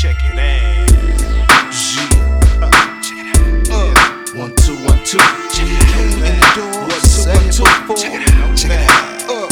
Check it out. Yeah. 1 2 1 2. Came in the door. 1 2 1 2 4. Check it out.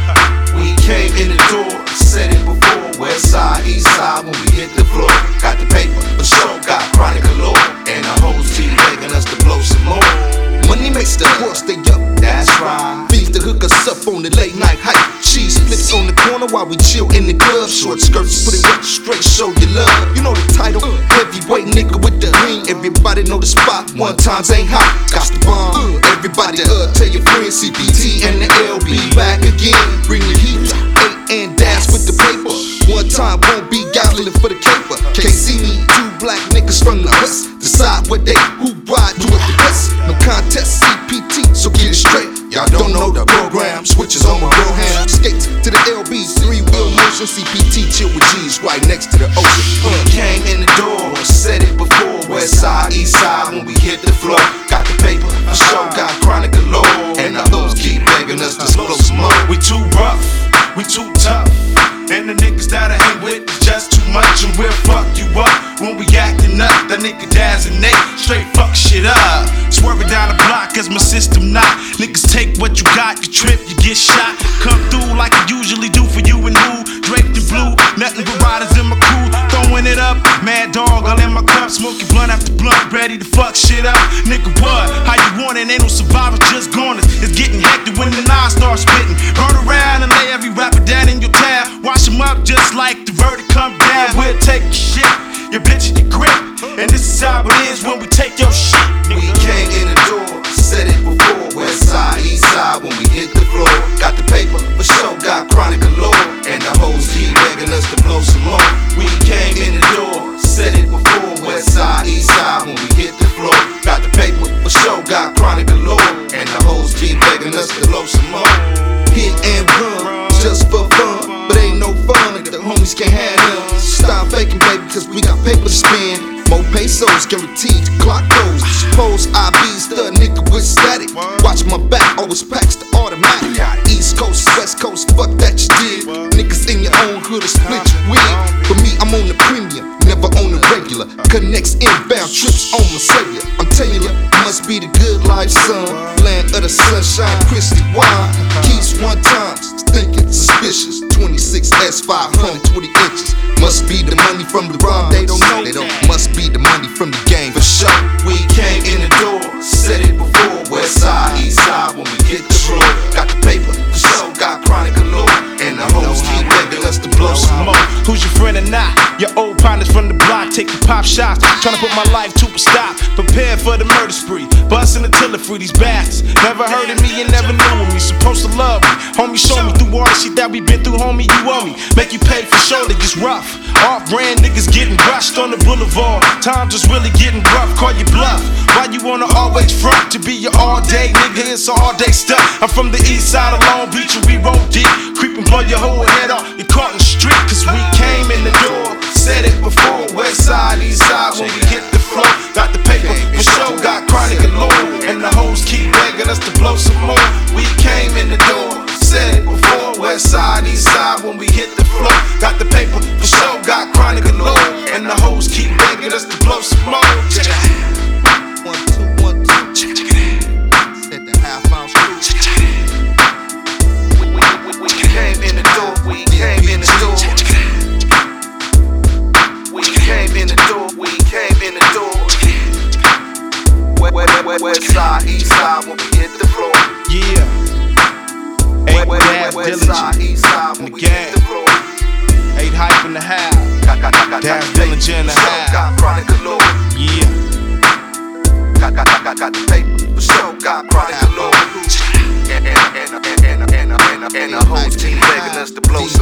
We came in the door, said it before. West side, east side, when we hit the floor. Got the paper, for sure, got chronic galore. And the hoes keep begging us to blow some more. Money makes the world stay up, that's right. Fiends to hook us up on the late night hype. Cheese flips on the corner while we chill in the club. Short skirts, put it up straight, show you love. You know the title, heavyweight nigga with the ring. Everybody know the spot, one times ain't hot. Got the bomb, everybody tell your friends. CPT and the LB back again. Bring the heat, 8 and dance with the paper. One time won't be gobbling for the caper. Can't see me, 2 black niggas from the west. Decide what they, who ride, do it the best. No contest, CPT, so get it straight. Y'all don't know the program, switches on my bro ham. Skates to the LB's 3-wheel motion. CPT chill with G's right next to the ocean. Came in the door, said it before. West side, east side, when we hit the floor. Got the paper, for sure, got chronic galore. And the hoes keep begging us to blow some more. We too rough, we too tough. And the niggas that I hang with is just too much. And we'll fuck you up when we acting up. That nigga Daz and Nate straight fuck shit up. Swerving down the block cause my system not. Niggas take what you got, you trip, you get shot. Come through like I usually do for you and who. Draped in blue, nothing but riders in my crew. Throwing it up, mad dog all in my cup. Smoking blunt after blunt, ready to fuck shit up. Nigga what? How you want it? Ain't no survivors, just goners. It's getting hectic when the nine starts spitting. Run around and lay every rapper down in your town. Wash them up just like the verdict come down. We'll take your shit, your bitch in your grip. And this is how it is when we take your shit. We came in the door, said it before. West side, east side, when we hit the floor. Got the paper, for sure, got chronic galore. And the hoes keep begging us to blow some more. We came in the door, said it before. West side, east side, when we hit the floor. Got the paper, for sure, got chronic galore. And the hoes keep begging us to blow some more. Hit and run, just for fun. But ain't no fun if the homies can't handle. Stop faking, baby, cause we got paper to spend. More pesos guaranteed to clock those. Suppose I be stud nigga with static. Watch my back, always packs the automatic. East Coast, West Coast, fuck that you did. Niggas in your own hood will split your wig. For me, I'm on the premium, never on the regular. Connects inbound trips on my cellular. I'm telling you, must be the good life, son. Land of the sunshine, Christy wine. Keys 1 time, thinking suspicious. 26S, 520 inches. Must be the money from the rhyme. They don't know. They don't. Must be the money from the game for sure. We came in the door, said it before. West side, east side, when we hit the floor. Got the paper, for sure, got chronic galore. And the hoes keep begging us to blow some more. Who's your friend or not? Your old partners from the block taking pop shots, trying to put my life to a stop. Prepare for the murder spree, busting the tiller free. These bastards never heard of me and never knew of me. Supposed to love me, homie. Show me through all the shit that we been through, homie. You owe me, make you pay for shoulder. Gets rough. Off-brand niggas getting rushed on the boulevard. Time just really getting rough. Call you bluff. Why you wanna always front to be your all-day nigga? It's all-day stuff. I'm from the east side of Long Beach and we roll deep. Creep and blow your whole head off. You're caught in the street cause we came in the door. Said it before. West side, east side, when we hit the floor. Got the paper, for sure, got chronic galore. And the hoes keep begging us to blow some more. We came in the door. Said it before. West side, east side, when we hit the floor. Got the paper, for sure, got chronic galore. And the hoes keep begging us to blow some more. Check it out. 1 2 1 2. Check it out. Hit the half-ounce crew. Check it out. We came in the door. We came in the door. We came in the door. We came in the door. West side, east side, when we hit the floor. Yeah. West side, east side, when we hit the floor. 8 hype in the house. Daz Dillinger in the house. Got chronic galore. Yeah. Got the paper, for sure, got chronic galore. And the hoes keep begging us to blow